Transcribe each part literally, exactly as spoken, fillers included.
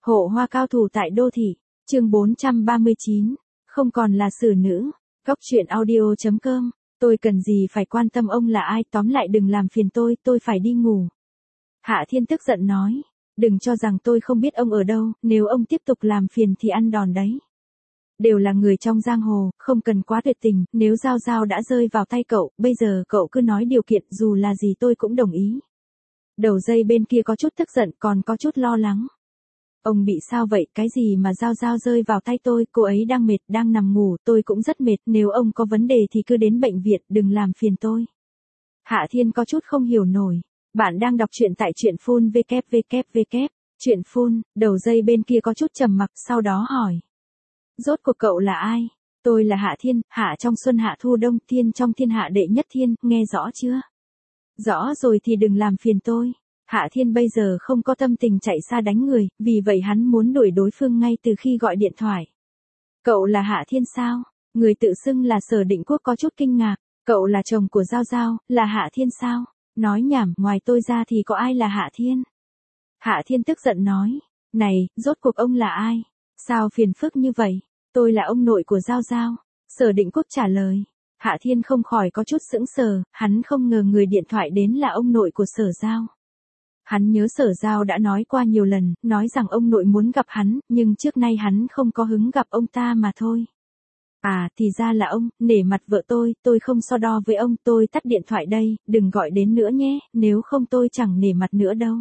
Hộ hoa cao thủ tại đô thị, chương bốn trăm ba mươi chín, không còn là xử nữ. Góc truyện audio chấm com, tôi cần gì phải quan tâm ông là ai, tóm lại đừng làm phiền tôi, tôi phải đi ngủ. Hạ Thiên tức giận nói, đừng cho rằng tôi không biết ông ở đâu, nếu ông tiếp tục làm phiền thì ăn đòn đấy. Đều là người trong giang hồ, không cần quá tuyệt tình, nếu Giao Giao đã rơi vào tay cậu, bây giờ cậu cứ nói điều kiện, dù là gì tôi cũng đồng ý. Đầu dây bên kia có chút tức giận, còn có chút lo lắng. Ông bị sao vậy, cái gì mà Giao Giao rơi vào tay tôi, cô ấy đang mệt, đang nằm ngủ, tôi cũng rất mệt, nếu ông có vấn đề thì cứ đến bệnh viện, đừng làm phiền tôi. Hạ Thiên có chút không hiểu nổi. Bạn đang đọc truyện tại truyện phun vê kép vê kép vê kép, truyện phun, đầu dây bên kia có chút trầm mặc, sau đó hỏi. Rốt cuộc cậu là ai? Tôi là Hạ Thiên, Hạ trong xuân hạ thu đông, thiên trong thiên hạ đệ nhất thiên, nghe rõ chưa? Rõ rồi thì đừng làm phiền tôi. Hạ Thiên bây giờ không có tâm tình chạy xa đánh người, vì vậy hắn muốn đuổi đối phương ngay từ khi gọi điện thoại. Cậu là Hạ Thiên sao? Người tự xưng là Sở Định Quốc có chút kinh ngạc. Cậu là chồng của Giao Giao, là Hạ Thiên sao? Nói nhảm, ngoài tôi ra thì có ai là Hạ Thiên? Hạ Thiên tức giận nói. Này, rốt cuộc ông là ai? Sao phiền phức như vậy? Tôi là ông nội của Giao Giao. Sở Định Quốc trả lời. Hạ Thiên không khỏi có chút sững sờ, hắn không ngờ người điện thoại đến là ông nội của Sở Giao. Hắn nhớ Sở Giao đã nói qua nhiều lần, nói rằng ông nội muốn gặp hắn, nhưng trước nay hắn không có hứng gặp ông ta mà thôi. À, thì ra là ông, nể mặt vợ tôi, tôi không so đo với ông, tôi tắt điện thoại đây, đừng gọi đến nữa nhé, nếu không tôi chẳng nể mặt nữa đâu.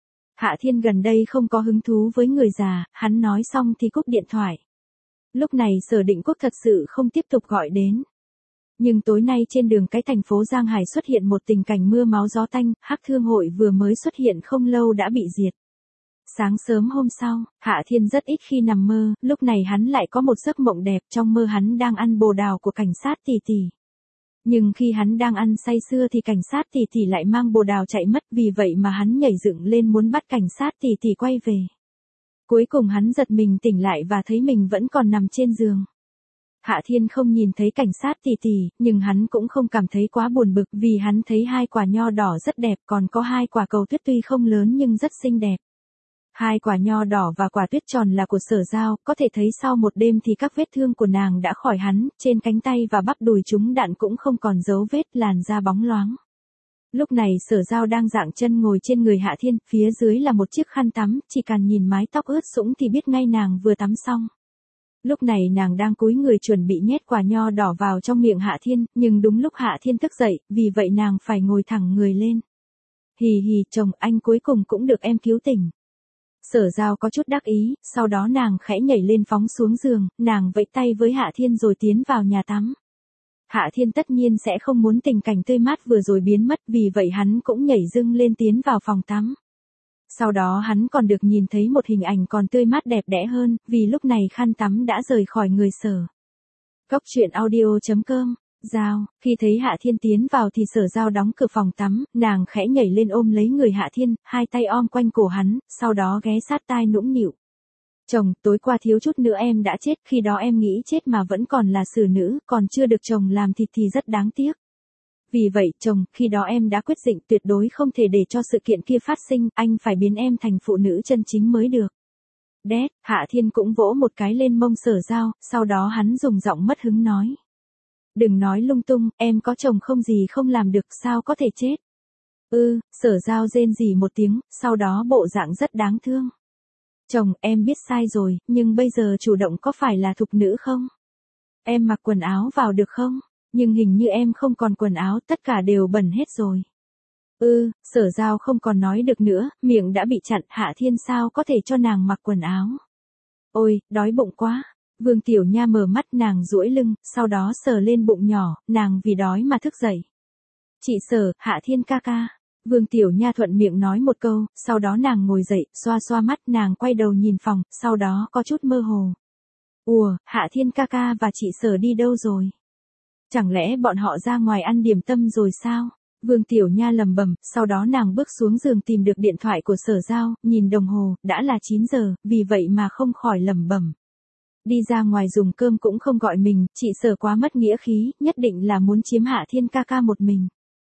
Hạ Thiên gần đây không có hứng thú với người già, hắn nói xong thì cúp điện thoại. Lúc này Sở Định Quốc thật sự không tiếp tục gọi đến. Nhưng tối nay trên đường cái thành phố Giang Hải xuất hiện một tình cảnh mưa máu gió tanh, Hắc Thương hội vừa mới xuất hiện không lâu đã bị diệt. Sáng sớm hôm sau, Hạ Thiên rất ít khi nằm mơ, lúc này hắn lại có một giấc mộng đẹp, trong mơ hắn đang ăn bồ đào của cảnh sát tỷ tỷ. Nhưng khi hắn đang ăn say sưa thì cảnh sát tỷ tỷ lại mang bồ đào chạy mất, vì vậy mà hắn nhảy dựng lên muốn bắt cảnh sát tỷ tỷ quay về. Cuối cùng hắn giật mình tỉnh lại và thấy mình vẫn còn nằm trên giường. Hạ Thiên không nhìn thấy cảnh sát tỷ tỷ, nhưng hắn cũng không cảm thấy quá buồn bực vì hắn thấy hai quả nho đỏ rất đẹp, còn có hai quả cầu tuyết tuy không lớn nhưng rất xinh đẹp. Hai quả nho đỏ và quả tuyết tròn là của Sở Giao, có thể thấy sau một đêm thì các vết thương của nàng đã khỏi hẳn, trên cánh tay và bắp đùi chúng đạn cũng không còn dấu vết, làn da bóng loáng. Lúc này Sở Giao đang dạng chân ngồi trên người Hạ Thiên, phía dưới là một chiếc khăn tắm, chỉ cần nhìn mái tóc ướt sũng thì biết ngay nàng vừa tắm xong. Lúc này nàng đang cúi người chuẩn bị nhét quả nho đỏ vào trong miệng Hạ Thiên, nhưng đúng lúc Hạ Thiên thức dậy, vì vậy nàng phải ngồi thẳng người lên. Hì hì, chồng, anh cuối cùng cũng được em cứu tỉnh. Sở Giao có chút đắc ý, sau đó nàng khẽ nhảy lên phóng xuống giường, nàng vẫy tay với Hạ Thiên rồi tiến vào nhà tắm. Hạ Thiên tất nhiên sẽ không muốn tình cảnh tươi mát vừa rồi biến mất, vì vậy hắn cũng nhảy dưng lên tiến vào phòng tắm. Sau đó hắn còn được nhìn thấy một hình ảnh còn tươi mát đẹp đẽ hơn, vì lúc này khăn tắm đã rời khỏi người Sở. Góc truyện audio chấm com, Giao, khi thấy Hạ Thiên tiến vào thì Sở Giao đóng cửa phòng tắm, nàng khẽ nhảy lên ôm lấy người Hạ Thiên, hai tay ôm quanh cổ hắn, sau đó ghé sát tai nũng nịu. Chồng, tối qua thiếu chút nữa em đã chết, khi đó em nghĩ chết mà vẫn còn là xử nữ, còn chưa được chồng làm thịt thì rất đáng tiếc. Vì vậy, chồng, khi đó em đã quyết định tuyệt đối không thể để cho sự kiện kia phát sinh, anh phải biến em thành phụ nữ chân chính mới được. Đét, Hạ Thiên cũng vỗ một cái lên mông Sở Giao, sau đó hắn dùng giọng mất hứng nói. Đừng nói lung tung, em có chồng không gì không làm được, sao có thể chết. Ừ, Sở Giao rên rỉ một tiếng, sau đó bộ dạng rất đáng thương. Chồng, em biết sai rồi, nhưng bây giờ chủ động có phải là thục nữ không? Em mặc quần áo vào được không? Nhưng hình như em không còn quần áo, tất cả đều bẩn hết rồi. Ừ, Sở Giao không còn nói được nữa, miệng đã bị chặn, Hạ Thiên sao có thể cho nàng mặc quần áo. Ôi, đói bụng quá. Vương Tiểu Nha mở mắt, nàng duỗi lưng, sau đó sờ lên bụng nhỏ, nàng vì đói mà thức dậy. Chị Sở, Hạ Thiên ca ca. Vương Tiểu Nha thuận miệng nói một câu, sau đó nàng ngồi dậy, xoa xoa mắt, nàng quay đầu nhìn phòng, sau đó có chút mơ hồ. Ủa, Hạ Thiên ca ca và chị Sở đi đâu rồi? Chẳng lẽ bọn họ ra ngoài ăn điểm tâm rồi sao? Vương Tiểu Nha lầm bầm, sau đó nàng bước xuống giường tìm được điện thoại của Sở Giao, nhìn đồng hồ, đã là chín giờ, vì vậy mà không khỏi lầm bầm. Đi ra ngoài dùng cơm cũng không gọi mình, chị Sở quá mất nghĩa khí, nhất định là muốn chiếm Hạ Thiên ca ca một mình.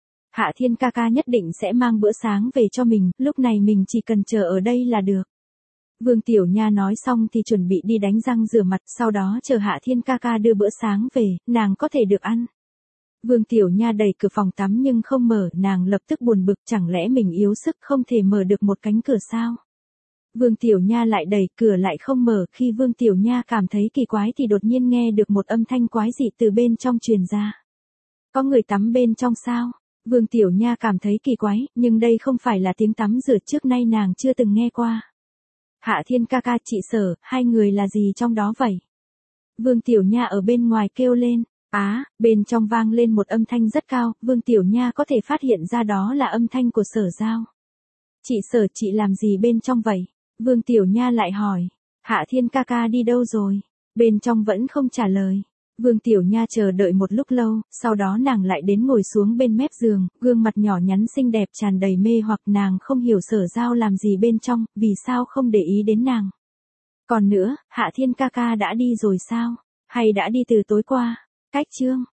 Hạ Thiên ca ca nhất định sẽ mang bữa sáng về cho mình, lúc này mình chỉ cần chờ ở đây là được. Vương Tiểu Nha nói xong thì chuẩn bị đi đánh răng rửa mặt, sau đó chờ Hạ Thiên ca ca đưa bữa sáng về, nàng có thể được ăn. Vương Tiểu Nha đẩy cửa phòng tắm nhưng không mở, nàng lập tức buồn bực, chẳng lẽ mình yếu sức không thể mở được một cánh cửa sao? Vương Tiểu Nha lại đẩy cửa lại không mở, khi Vương Tiểu Nha cảm thấy kỳ quái thì đột nhiên nghe được một âm thanh quái dị từ bên trong truyền ra. Có người tắm bên trong sao? Vương Tiểu Nha cảm thấy kỳ quái, nhưng đây không phải là tiếng tắm rửa trước nay nàng chưa từng nghe qua. Hạ Thiên ca ca, chị Sở, hai người là gì trong đó vậy? Vương Tiểu Nha ở bên ngoài kêu lên. Á, à, bên trong vang lên một âm thanh rất cao, Vương Tiểu Nha có thể phát hiện ra đó là âm thanh của Sở Giao. Chị Sở, chị làm gì bên trong vậy? Vương Tiểu Nha lại hỏi. Hạ Thiên ca ca đi đâu rồi? Bên trong vẫn không trả lời. Vương Tiểu Nha chờ đợi một lúc lâu, sau đó nàng lại đến ngồi xuống bên mép giường, gương mặt nhỏ nhắn xinh đẹp tràn đầy mê hoặc, nàng không hiểu Sở Giao làm gì bên trong, vì sao không để ý đến nàng. Còn nữa, Hạ Thiên ca ca đã đi rồi sao? Hay đã đi từ tối qua? Cách chương